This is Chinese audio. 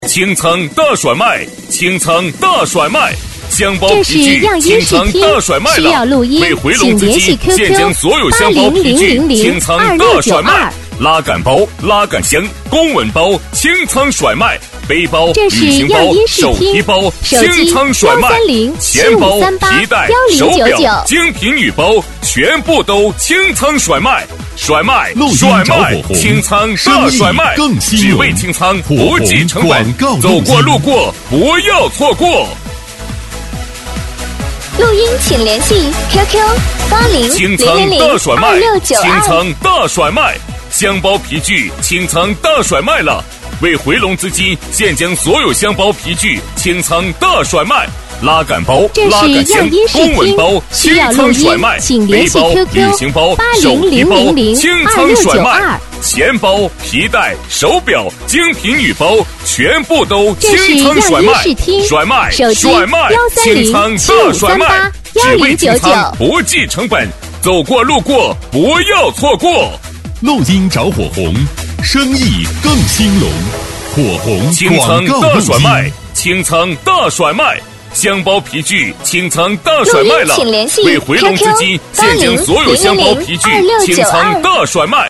清仓大甩卖，清仓大甩卖，香包这皮具是样清仓音视听大甩卖需要录了！ 音为回笼资请联系金， QQ 现将所有香包皮具清仓大甩卖。 拉杆包、拉杆箱、公文包清仓甩卖，背包、 这是旅行包样音、视手听提包手机清仓甩卖， 130 钱包、 7538 皮带、 1099 手表、精品女包全部都清仓甩卖，甩卖、甩卖，清仓大甩卖，只为清仓不计成本，走过路过不要错过。 录音请联系 QQ 清仓大甩卖， 80002692 清仓大甩卖，香包皮具清仓大甩卖了！为回笼资金，现将所有香包皮具清仓大甩卖，拉杆包、拉杆箱、公文包清仓甩卖，背包、旅行包、手提包清仓甩卖，钱包、皮带、手表、精品女包全部都清仓甩卖，甩卖、甩卖，清仓大甩卖，只为清仓不计成本，走过路过不要错过。 录音找火红，生意更兴隆。火红清仓大甩卖，清仓大甩卖，香包皮具清仓大甩卖了！为回笼资金，现将所有香包皮具清仓大甩卖。